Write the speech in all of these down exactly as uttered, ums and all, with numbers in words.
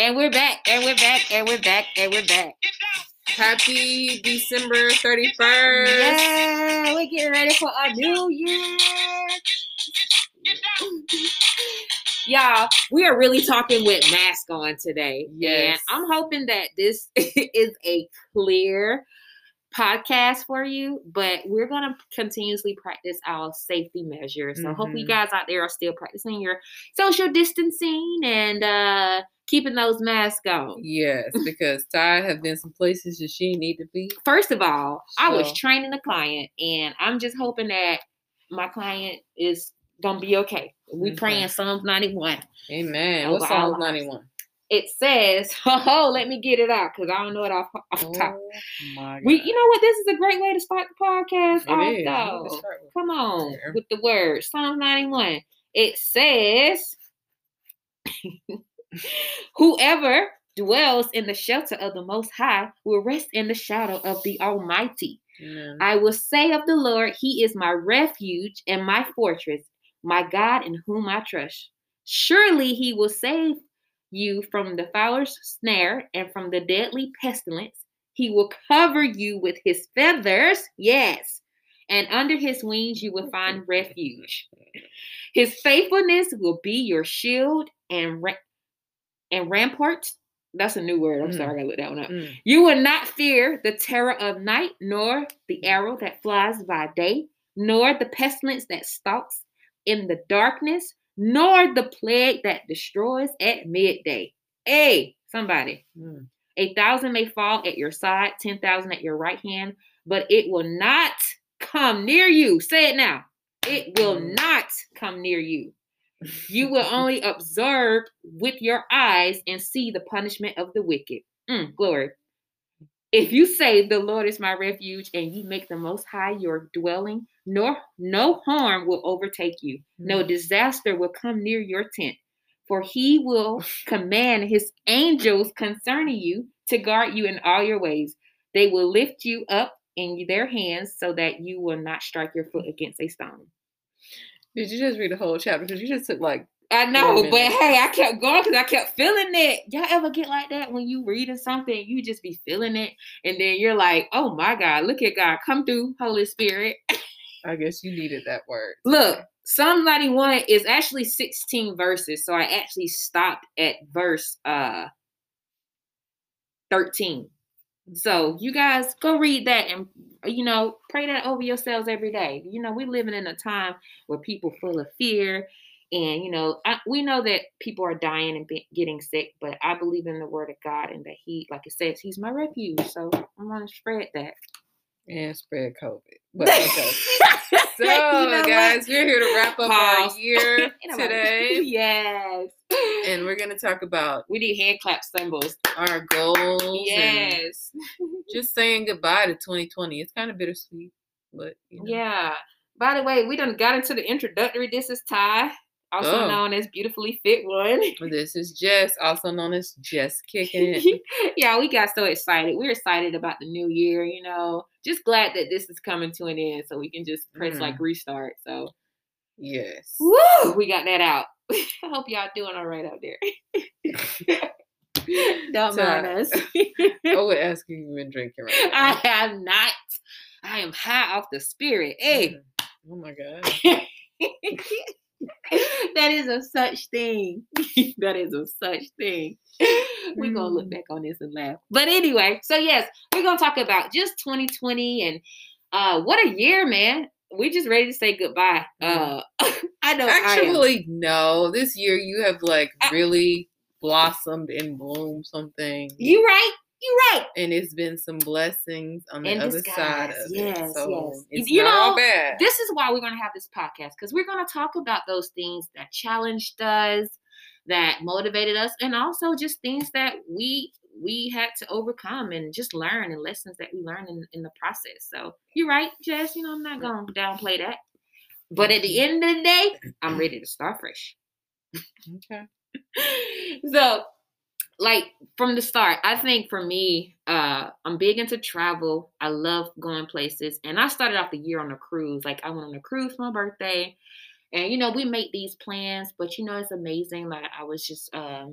And we're back, and we're back, and we're back, and we're back. Happy December thirty-first. Yeah, we're getting ready for a new year. Y'all, we are really talking with mask on today. Yes. And I'm hoping that this is a clear podcast for you, but we're going to continuously practice our safety measures. So mm-hmm. hopefully you guys out there are still practicing your social distancing and uh, keeping those masks on. Yes, because Ty have been some places that she need to be. First of all, so. I was training a client, and I'm just hoping that my client is going to be okay. We okay. praying Psalms ninety-one. Amen. What's Psalms ninety-one? It says, oh, let me get it out because I don't know it off, off oh, top. My God. We, you know what? This is a great way to start the podcast. It off, is. Though. Come on there. with the word. Psalm ninety-one. It says, whoever dwells in the shelter of the Most High will rest in the shadow of the Almighty. Amen. I will say of the Lord, He is my refuge and my fortress, my God in whom I trust. Surely He will save you from the fowler's snare and from the deadly pestilence. He will cover you with His feathers, yes, and under His wings you will find refuge. His faithfulness will be your shield and ra- and rampart. That's a new word. I'm mm. sorry, I gotta look that one up. Mm. You will not fear the terror of night, nor the arrow that flies by day, nor the pestilence that stalks in the darkness, nor the plague that destroys at midday. Hey, somebody. Mm. A thousand may fall at your side, ten thousand at your right hand, but it will not come near you. Say it now. It will mm. not come near you. You will only observe with your eyes and see the punishment of the wicked. Mm, glory. If you say the Lord is my refuge and you make the Most High your dwelling, nor no harm will overtake you. No disaster will come near your tent. For He will command His angels concerning you to guard you in all your ways. They will lift you up in their hands so that you will not strike your foot against a stone. Did you just read the whole chapter? Because you just took like I know, but hey, I kept going because I kept feeling it. Y'all ever get like that when you reading something, you just be feeling it, and then you're like, oh my God, look at God. Come through, Holy Spirit. I guess you needed that word. Look, Psalm ninety-one is actually sixteen verses, so I actually stopped at verse uh thirteen. So you guys go read that and, you know, pray that over yourselves every day. You know, we're living in a time where people are full of fear. And, you know, I, we know that people are dying and be, getting sick, but I believe in the word of God and that He, like it says, He's my refuge. So I'm going to spread that. And spread COVID. But okay. So, you know guys, what? We're here to wrap up Pause. Our year today. Yes. And we're going to talk about... We need hand clap symbols. Our goals. Yes. Just saying goodbye to twenty twenty. It's kind of bittersweet, but, you know. Yeah. By the way, we done got into the introductory. This is Ty, also oh. known as Beautifully Fit One. This is Jess, also known as Jess Kicking It. Yeah, we got so excited. We're excited about the new year, you know. Just glad that this is coming to an end so we can just press mm. like restart. So, yes. Woo! We got that out. I hope y'all doing all right out there. Don't mind us. I would ask you if you've been drinking right now. I have not. I am high off the spirit. Hey. Oh my God. That is a such thing. That is a such thing. We're going to look back on this and laugh. But anyway, so yes, we're going to talk about just twenty twenty and uh, what a year, man. We're just ready to say goodbye. Uh, I know. Actually, I no. This year you have like really blossomed and bloomed something. You right. You're right. And it's been some blessings on the in other disguise. side of yes, it. So yes. it's you not know, all bad. This is why we're going to have this podcast, because we're going to talk about those things that challenged us, that motivated us, and also just things that we we had to overcome and just learn, and lessons that we learned in, in the process. So you're right, Jess. You know, I'm not going to downplay that. But at the end of the day, I'm ready to start fresh. Okay. So, like, from the start, I think for me, uh, I'm big into travel. I love going places. And I started off the year on a cruise. Like, I went on a cruise for my birthday. And, you know, we make these plans. But, you know, it's amazing. Like, I was just um,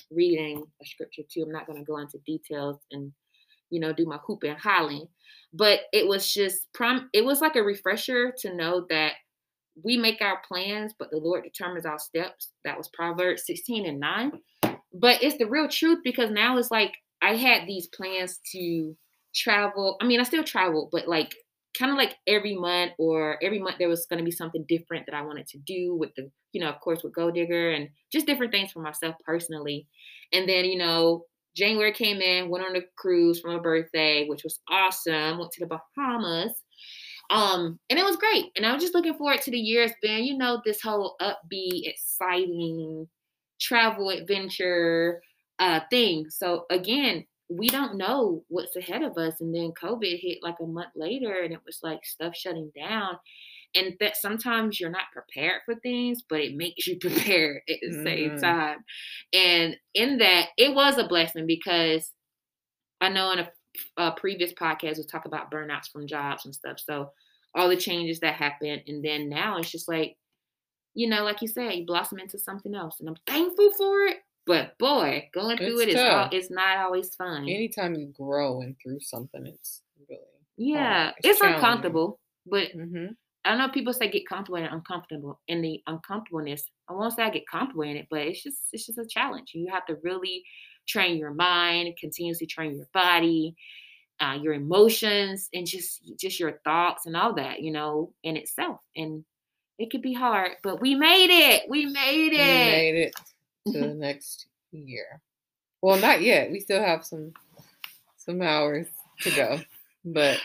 reading a scripture too. I'm not going to go into details and, you know, do my hoop and hollering, but it was just prom. It was like a refresher to know that we make our plans, but the Lord determines our steps. That was Proverbs sixteen and nine. But it's the real truth, because now it's like I had these plans to travel. I mean, I still travel, but like kind of like every month or every month there was going to be something different that I wanted to do with the, you know, of course with Gold Digger and just different things for myself personally. And then, you know, January came in, went on a cruise for my birthday, which was awesome. Went to the Bahamas. Um, and it was great. And I was just looking forward to the year. It's been, you know, this whole upbeat, exciting travel adventure uh thing. So again, we don't know what's ahead of us. And then COVID hit like a month later, and it was like stuff shutting down. And that sometimes you're not prepared for things, but it makes you prepared at the mm-hmm. same time. And in that, it was a blessing, because I know in a, a previous podcast we talk about burnouts from jobs and stuff. So all the changes that happened, and then now it's just like, you know, like you said, you blossom into something else, and I'm thankful for it. But boy, going through it's it is all, it's not always fun. Anytime you grow and through something, it's really yeah, hard. it's, it's uncomfortable. But mm-hmm. I know people say get comfortable and uncomfortable, and the uncomfortableness. I won't say I get comfortable in it, but it's just it's just a challenge. You have to really train your mind, continuously train your body, uh, your emotions, and just just your thoughts and all that, you know, in itself. And it could be hard, but we made it. We made it. We made it to the next year. Well, not yet. We still have some some hours to go, but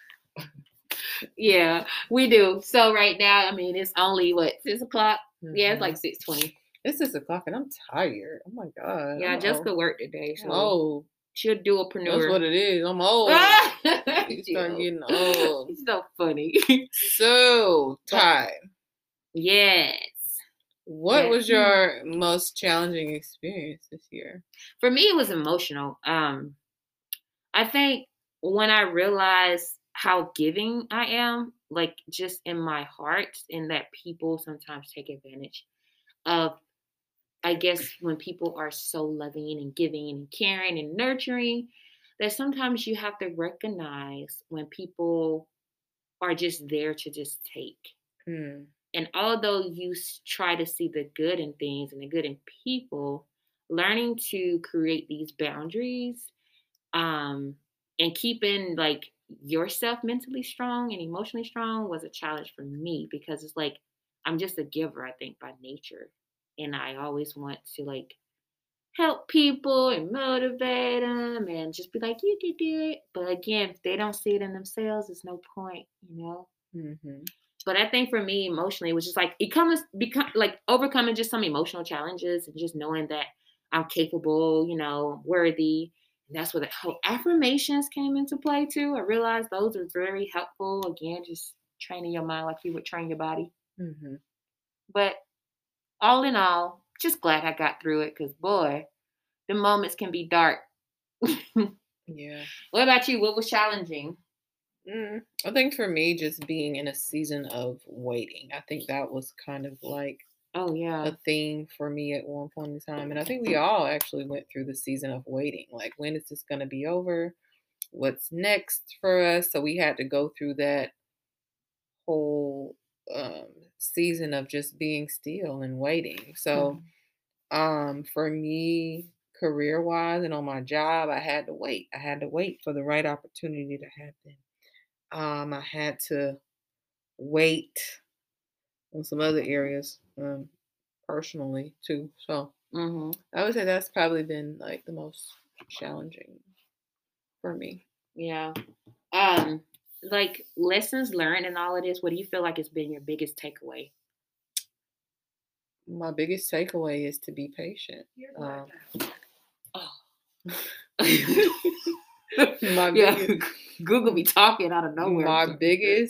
yeah, we do. So right now, I mean, it's only what six o'clock. Mm-hmm. Yeah, it's like six twenty. It's six o'clock, and I'm tired. Oh my god. Yeah, I'm Jessica old. worked today, so oh, she'll do a preneur. That's what it is. I'm old. You start getting old. It's so funny. So tired. Yes. What yes. was your most challenging experience this year? For me, it was emotional. Um, I think when I realized how giving I am, like just in my heart, and that people sometimes take advantage of, I guess, when people are so loving and giving and caring and nurturing, that sometimes you have to recognize when people are just there to just take. Mm. And although you try to see the good in things and the good in people, learning to create these boundaries um, and keeping like yourself mentally strong and emotionally strong was a challenge for me, because it's like I'm just a giver, I think, by nature. And I always want to like help people and motivate them and just be like, you can do it. But again, if they don't see it in themselves, there's no point, you know? Mm-hmm. But I think for me, emotionally, it was just like it comes become like overcoming just some emotional challenges and just knowing that I'm capable, you know, worthy. And that's where the whole affirmations came into play too. I realized those are very helpful. Again, just training your mind like you would train your body. Mm-hmm. But all in all, just glad I got through it, because boy, the moments can be dark. Yeah. What about you? What was challenging? Mm, I think for me, just being in a season of waiting. I think that was kind of like oh yeah a theme for me at one point in time. And I think we all actually went through the season of waiting. Like, when is this going to be over? What's next for us? So we had to go through that whole um, season of just being still and waiting. So mm-hmm. um, for me, career-wise and on my job, I had to wait. I had to wait for the right opportunity to happen. Um, I had to wait on some other areas um, personally too. So mm-hmm. I would say that's probably been like the most challenging for me. Yeah. Um, like lessons learned and all of this, what do you feel like has been your biggest takeaway? My biggest takeaway is to be patient. Um, oh. My yeah. biggest, Google be talking out of nowhere. My biggest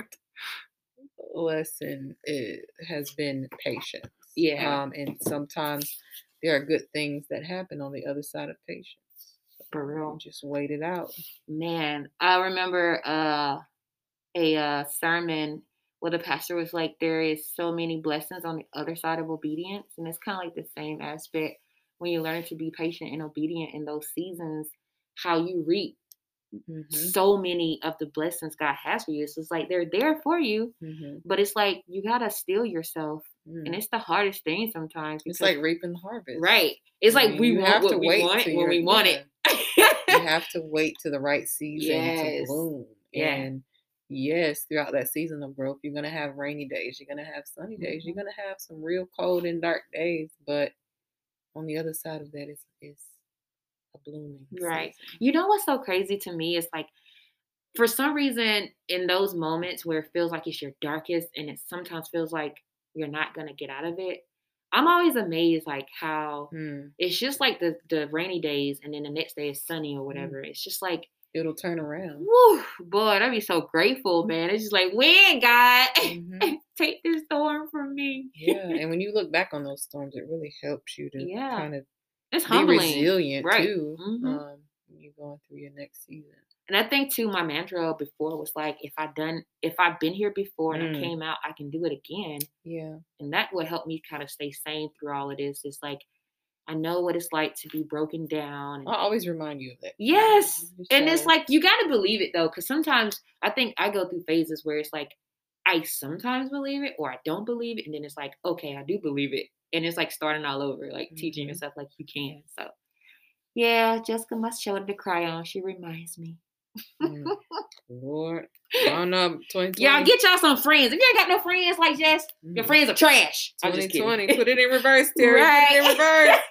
lesson is, has been patience. Yeah. Um, and sometimes there are good things that happen on the other side of patience. So for real. Just wait it out. Man, I remember uh, a uh, sermon where the pastor was like, there is so many blessings on the other side of obedience. And it's kind of like the same aspect when you learn to be patient and obedient in those seasons, how you reap Mhm. so many of the blessings God has for you. So it's like they're there for you, Mhm. but it's like you gotta still yourself, and Mm. it's the hardest thing sometimes It's because like reaping the harvest. right, it's I like mean, we you want have to what we wait want till when you're we want yeah. it. You have to wait to the right season to Yes, bloom. yeah. And yes, throughout that season of growth, you're gonna have rainy days, you're gonna have sunny days, you're Mhm. gonna have some real cold and dark days, but on the other side of that is is a blooming Right. season. You know what's so crazy to me is like for some reason in those moments where it feels like it's your darkest and it sometimes feels like you're not gonna get out of it, I'm always amazed like how Mm. it's just like the the rainy days and then the next day is sunny or Mm. whatever. It's just like, It'll turn around. woo, boy, I'd be so grateful, man. It's just like, when, God, Mhm. take this storm from me. Yeah, and when you look back on those storms, it really helps you to Yeah, kind of it's be humbling, resilient right? too, hmm um, when you're going through your next season. And I think too, my mantra before was like, if I done, if I've been here before and I Mm. came out, I can do it again. Yeah. And that would help me kind of stay sane through all of this. It's like I know what it's like to be broken down. And I'll always remind you of that. yes, Just and try it's to like you got to believe it though, because sometimes I think I go through phases where it's like I sometimes believe it or I don't believe it, and then it's like okay, I do believe it, and it's like starting all over, like teaching Mhm. yourself like you can. So yeah, Jessica, my shoulder to cry on. She reminds me. Mm. Lord, I don't know. twenty twenty. Y'all get y'all some friends. If you ain't got no friends like Jess, your Mm. friends are trash. I'm just twenty twenty. kidding. Put it in reverse, Terry. Put it in reverse.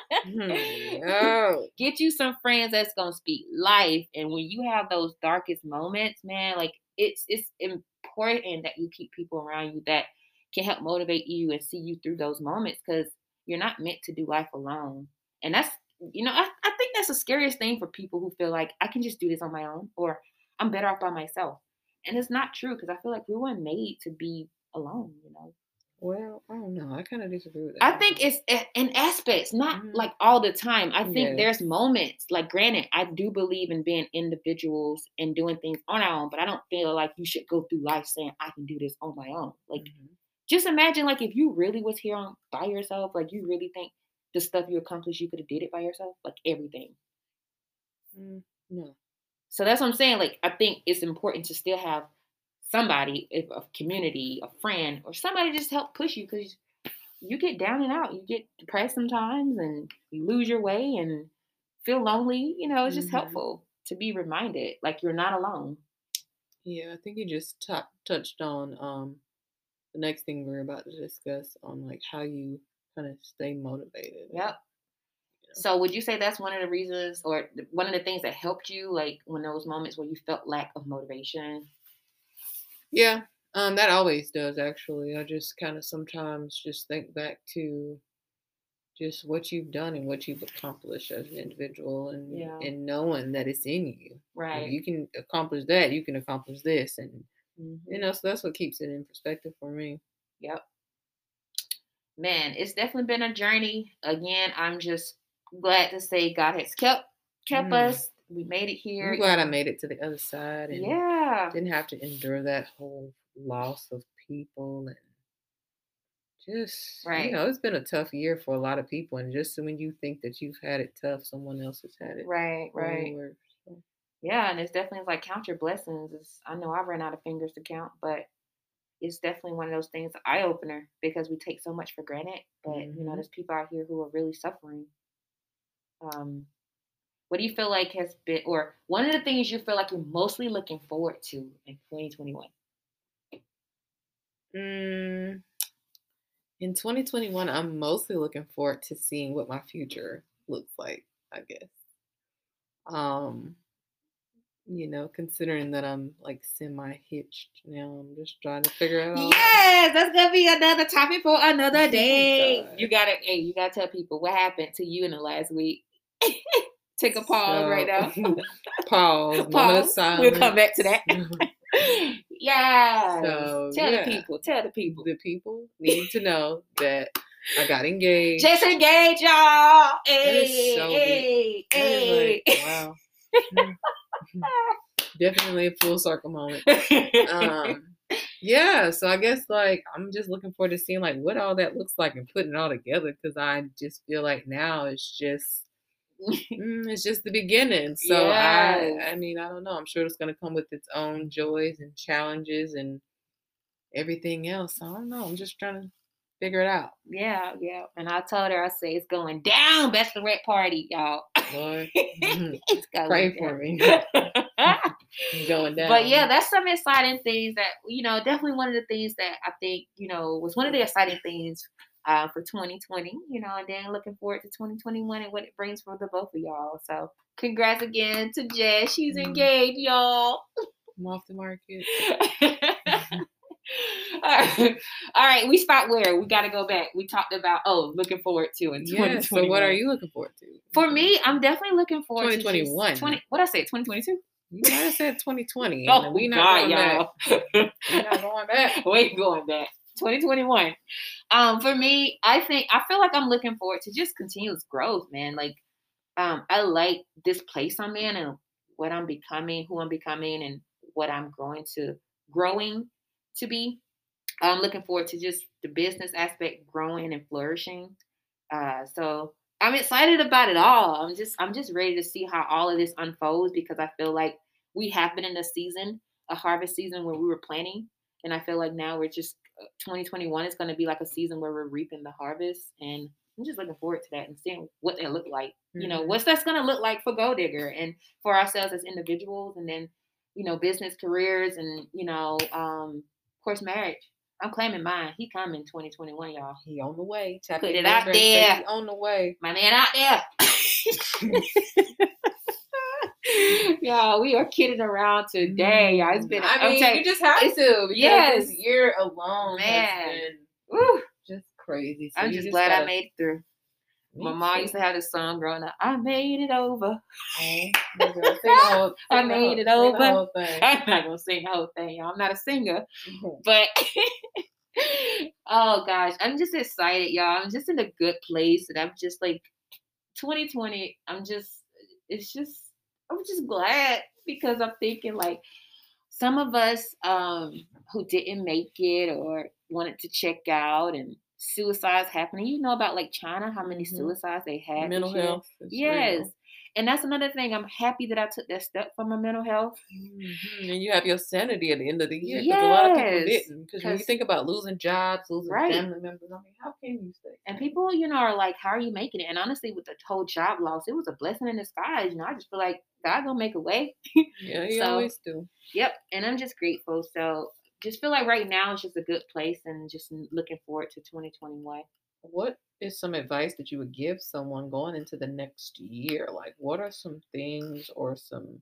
Right. Hmm, no. Get you some friends that's gonna speak life. And when you have those darkest moments, man, like it's it's important that you keep people around you that can help motivate you and see you through those moments because you're not meant to do life alone. And that's you know, I, I think that's the scariest thing for people who feel like I can just do this on my own or I'm better off by myself. And it's not true because I feel like we weren't made to be alone, you know. Well, I don't know. I kind of disagree with that. I think it's a- in aspects, not Mhm. like all the time. I think there's Yes. moments, like granted, I do believe in being individuals and doing things on our own, but I don't feel like you should go through life saying I can do this on my own. Like Mhm. just imagine like if you really was here on by yourself, like you really think the stuff you accomplished, you could have did it by yourself, like everything. Mm, no. So that's what I'm saying. Like I think it's important to still have somebody, if a community, a friend, or somebody just help push you because you get down and out. You get depressed sometimes and you lose your way and feel lonely. You know, it's just Mhm. helpful to be reminded like you're not alone. Yeah, I think you just t- touched on um the next thing we're about to discuss on like how you kind of stay motivated. And, Yep. you know. So would you say that's one of the reasons or th- one of the things that helped you like when those moments where you felt lack of motivation? Yeah, um, that always does actually. I just kind of sometimes just think back to just what you've done and what you've accomplished as an individual, and Yeah. and knowing that it's in you. If Right. you can accomplish that, you can accomplish this, and you hmm know, so that's what keeps it in perspective for me. Yep. Man, it's definitely been a journey. Again, I'm just glad to say God has kept kept Mm. us. We made it here. I'm glad I and- made it to the other side and Yeah. didn't have to endure that whole loss of people and just, you Right. know, it's been a tough year for a lot of people. And just when you think that you've had it tough, someone else has had it Right. way Right. worse. So, Yeah, and it's definitely like count your blessings. It's, I know I ran out of fingers to count, but it's definitely one of those things, eye opener, because we take so much for granted. But you know, mhm. there's people out here who are really suffering. Um, what do you feel like has been, or one of the things you feel like you're mostly looking forward to in twenty twenty-one? Mm, in twenty twenty-one, I'm mostly looking forward to seeing what my future looks like, I guess. Um, you know, considering that I'm like semi hitched now, I'm just trying to figure it all out. Yes, that's gonna be another topic for another Oh day. God. You gotta, hey, you gotta tell people what happened to you in the last week. Take a pause right now. So, pause. Moment of Pause. silence. We'll come back to that. Yes. So, tell yeah. the people. Tell the people. The people need to know that I got engaged. Just engage, y'all. Hey, is so hey, That is hey. like, wow. Definitely a full circle moment. Um, Yeah, so I guess, like, I'm just looking forward to seeing, like, what all that looks like and putting it all together because I just feel like now it's just mm, it's just the beginning. So I Yes. I mean, I don't know. I'm sure it's gonna come with its own joys and challenges and everything else. I don't know. I'm just trying to figure it out. Yeah, yeah. And I told her, I say it's going down, bachelorette party, y'all. Lord, It's going pray for me. down. It's going But yeah, down. that's some exciting things that, you know, definitely one of the things that I think, you know, was one of the exciting things uh, for twenty twenty, you know, and then looking forward to twenty twenty-one and what it brings for the both of y'all. So congrats again to Jess. She's Mm, engaged, y'all. I'm off the market. All right. All right, we spot where we got to go back. We talked about oh, looking forward to in Yeah. So what are twenty twenty-one. you looking forward to? For me, I'm definitely looking forward to just twenty twenty-one. twenty. What I say, twenty twenty-two? You might have said twenty twenty, and Oh we not God, going back. y'all. We not going back. We ain't going back. twenty twenty-one. Um, for me, I think I feel like I'm looking forward to just continuous growth, man. Like, um, I like this place I'm in and what I'm becoming, who I'm becoming, and what I'm growing to growing to be. I'm looking forward to just the business aspect growing and flourishing. Uh, so I'm excited about it all. I'm just I'm just ready to see how all of this unfolds because I feel like we have been in a season, a harvest season where we were planting, and I feel like now we're just uh, twenty twenty-one is going to be like a season where we're reaping the harvest, and I'm just looking forward to that and seeing what that look like. You know, Mhm. what's that's going to look like for Go Digger and for ourselves as individuals, and then you know business careers and you know um, of course marriage. I'm claiming mine. He coming twenty twenty-one, y'all. He on the way. Tap Put your it out neighbor and say there. he on the way. My man out there. Y'all, we are kidding around today. Y'all, it's been. I I'm mean, telling you just have it's to because yes, this year alone has man. been Woo, just crazy. So I'm you just just glad I gotta. made it through. My Me mom too. used to have this song growing up. I made it over. Oh, my girl, sing the whole, I sing the made whole, it sing over. the whole thing. I'm not gonna sing the whole thing, y'all. I'm not a singer, but oh gosh, I'm just excited, y'all. I'm just in a good place, and I'm just like twenty twenty. I'm just, it's just, I'm just glad because I'm thinking like some of us um, who didn't make it or wanted to check out and suicides happening. You know about like China, how many hmm suicides they had Mental this year? health is Yes. real. And that's another thing. I'm happy that I took that step for my mental health. hmm And you have your sanity at the end of the year because a lot of people Yes. didn't. Because when you Because, think about losing jobs, losing right. family members, I mean, how can you stay And sane? people, you know, are like, how are you making it? And honestly, with the whole job loss, it was a blessing in disguise. You know, I just feel like God gonna make a way. Yeah, you So, always do. yep. And I'm just grateful. So, just feel like right now it's just a good place and just looking forward to twenty twenty-one. What is some advice that you would give someone going into the next year? Like, what are some things or some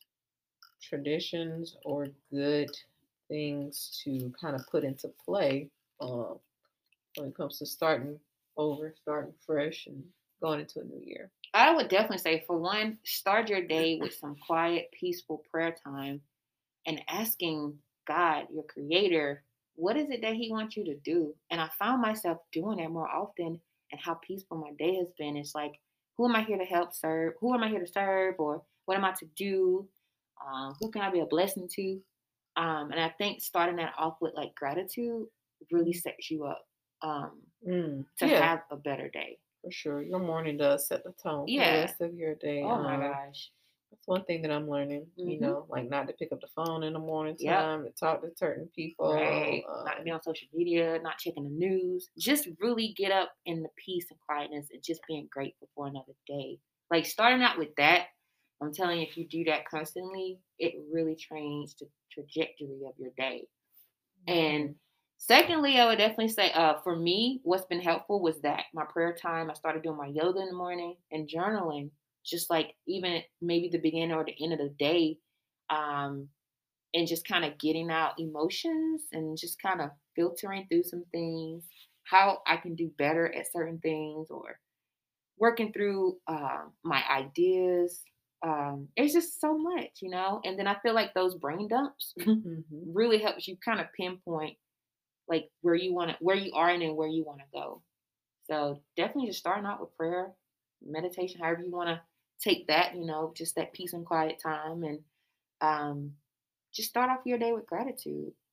traditions or good things to kind of put into play uh, when it comes to starting over, starting fresh, and going into a new year? I would definitely say, for one, start your day with some quiet, peaceful prayer time and asking God, your creator, what is it that He wants you to do? And I found myself doing that more often and how peaceful my day has been. It's like, who am I here to help serve? Who am I here to serve? Or what am I to do? Um, who can I be a blessing to? Um, and I think starting that off with like gratitude really sets you up um, Mm, to yeah, have a better day. for sure. Your morning does set the tone for the Yeah. rest of your day. Oh my Um, gosh. that's one thing that I'm learning, you Mm-hmm. know, like not to pick up the phone in the morning Yep. time, to talk to certain people. Right. Not to be Um, on social media, not checking the news. Just really get up in the peace and quietness and just being grateful for another day. Like starting out with that, I'm telling you, if you do that constantly, it really changes the trajectory of your day. And mhm, secondly, I would definitely say, uh, for me, what's been helpful was that my prayer time. I started doing my yoga in the morning and journaling, just like even maybe the beginning or the end of the day. Um, and just kind of getting out emotions and just kind of filtering through some things, how I can do better at certain things or working through uh, my ideas. Um, it's just so much, you know? And then I feel like those brain dumps mhm. really helps you kind of pinpoint like where you want to, where you are and then where you want to go. So definitely just starting out with prayer, meditation, however you want to take that, you know, just that peace and quiet time and um, just start off your day with gratitude.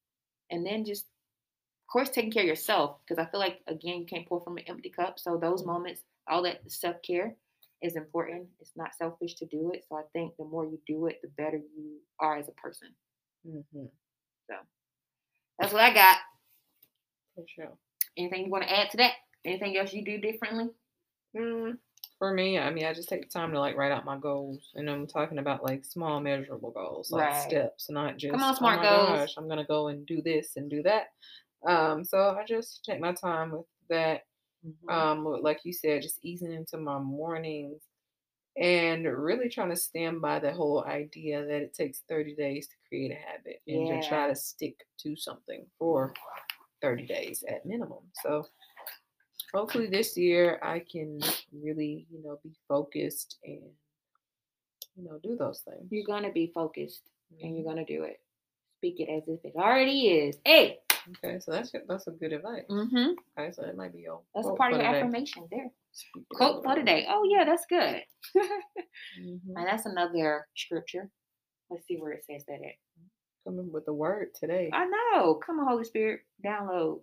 And then just, of course, taking care of yourself. Because I feel like, again, you can't pour from an empty cup. So those Mm-hmm. moments, all that self-care is important. It's not selfish to do it. So I think the more you do it, the better you are as a person. Mm-hmm. So that's what I got. For sure. Anything you want to add to that? Anything else you do differently? Mm, for me, I mean, I just take the time to like write out my goals, and I'm talking about like small, measurable goals, like Right. steps, not just Come on, oh smart my goals. gosh, I'm gonna go and do this and do that. Um, so I just take my time with that. Mhm. Um, with- like you said, just easing into my mornings and really trying to stand by the whole idea that it takes thirty days to create a habit and to try Yeah. to stick to something for thirty days at minimum. So hopefully this year I can really, you know, be focused and, you know, do those things. You're going to be focused and you're Mhm. going to do it. Speak it as if it already is. Hey. Okay, so that's that's a good advice. Mm-hmm. Okay, so that might be your That's a quote part of for your today. affirmation there. Speak it Quote as for well. today. Oh, yeah, that's good. Mhm. And that's another scripture. Let's see where it says that at. Coming with the word today. I know. Come on, Holy Spirit. Download.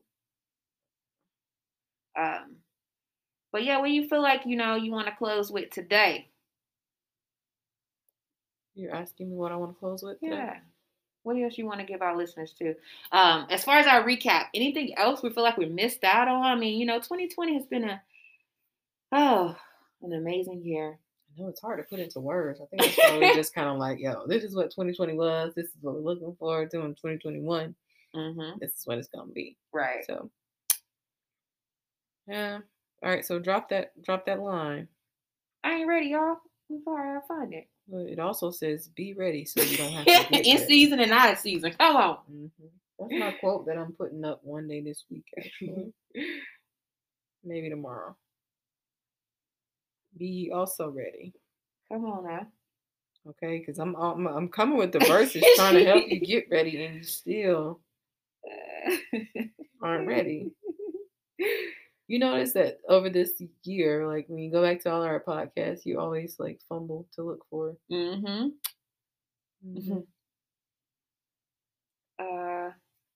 Um, but yeah, what do you feel like, you know, you want to close with today? You're asking me what I want to close with today? Yeah. What else you want to give our listeners to? Um, as far as our recap, anything else we feel like we missed out on? I mean, you know, twenty twenty has been a oh, an amazing year. I know it's hard to put into words. I think that's why we're just kind of like, yo, this is what twenty twenty was. This is what we're looking forward to in twenty twenty-one. Mm-hmm. This is what it's gonna be. Right. So, yeah. All right. So drop that, drop that line. I ain't ready, y'all. I'm sorry, I'll find it. Well, it also says, "Be ready," so you don't have to get in ready. season and out of season. Come on. Mm-hmm. That's my quote that I'm putting up one day this week. Actually, maybe tomorrow. Be also ready. Come on now. Okay, because I'm, I'm I'm coming with the verses trying to help you get ready, and you still aren't ready. You notice that over this year, like when you go back to all our podcasts, you always like fumble to look for. Mm-hmm. Mm-hmm. Uh,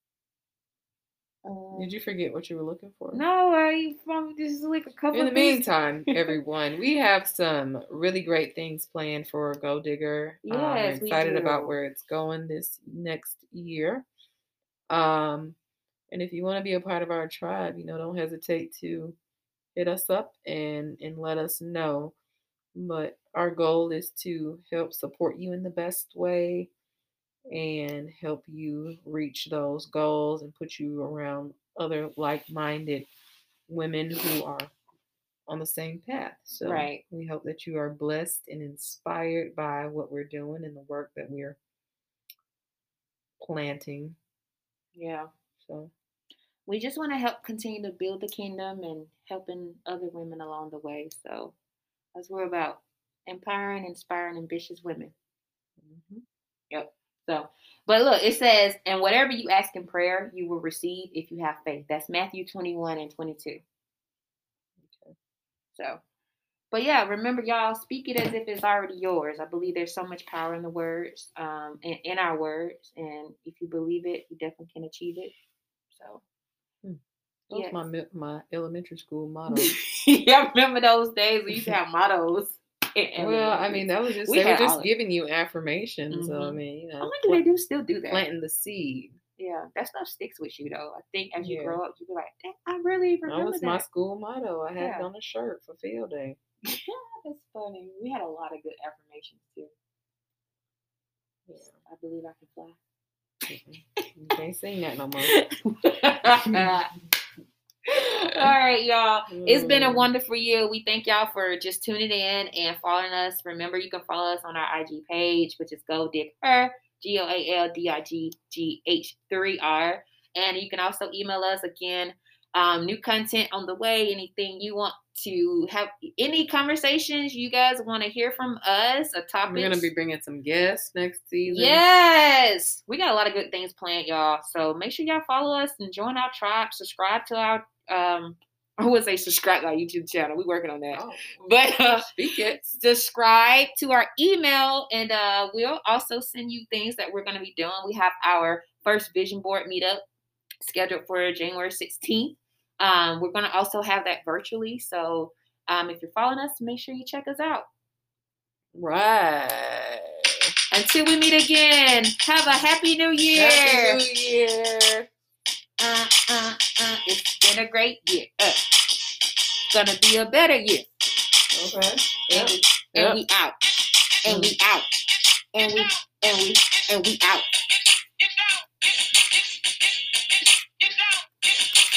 uh, Did you forget what you were looking for? No, I from just like a couple. In the of things. meantime, everyone, we have some really great things planned for Go Digger. Yes, um, we're excited we about do. where it's going this next year. Um, and if you want to be a part of our tribe, you know, don't hesitate to hit us up and and let us know. But our goal is to help support you in the best way and help you reach those goals and put you around other like-minded women who are on the same path. So Right. we hope that you are blessed and inspired by what we're doing and the work that we're planting. Yeah. So we just want to help continue to build the kingdom and helping other women along the way. So that's what we're about. Empowering, inspiring, ambitious women. mm-hmm. Yep. So, but look, it says, and whatever you ask in prayer, you will receive if you have faith. That's Matthew twenty-one and twenty-two. Okay. So, but yeah, remember, y'all, speak it as if it's already yours. I believe there's so much power in the words, um, in, in our words. And if you believe it, you definitely can achieve it. So, hmm. That yes. was my, my elementary school motto. Yeah, I remember those days we used to have mottos. Well, I mean, that was just, we they were just all giving you affirmations. Mm-hmm. So, I mean, you know. I wonder they do still do that. Planting the seed. Yeah, that stuff sticks with you, though. I think as you Yeah. grow up, you be like, I really remember that. That was my school motto. I had Yeah. it on a shirt for field day. Yeah, that's funny. We had a lot of good affirmations, too. Yeah. I believe I can fly. You can't sing that no more. All right, y'all. It's been a wonderful year. We thank y'all for just tuning in and following us. Remember, you can follow us on our I G page, which is Go Dig Her, G O A L D I G G H three R. And you can also email us again. Um, new content on the way. Anything you want to have, any conversations you guys want to hear from us, a topic. We're going to be bringing some guests next season. Yes. We got a lot of good things planned, y'all. So make sure y'all follow us and join our tribe. Subscribe to our, um, I would say subscribe to our YouTube channel. We're working on that. Oh, but uh, speak it. Subscribe to our email, and uh, we'll also send you things that we're going to be doing. We have our first vision board meetup scheduled for January sixteenth. Um, we're going to also have that virtually. So um, if you're following us, make sure you check us out. Right. Until we meet again, have a happy new year. Happy New Year. Uh, uh, uh, it's been a great year. Uh, it's going to be a better year. Okay. And, Yep. we, and Yep. we out. And we out. And we, and we, and we out.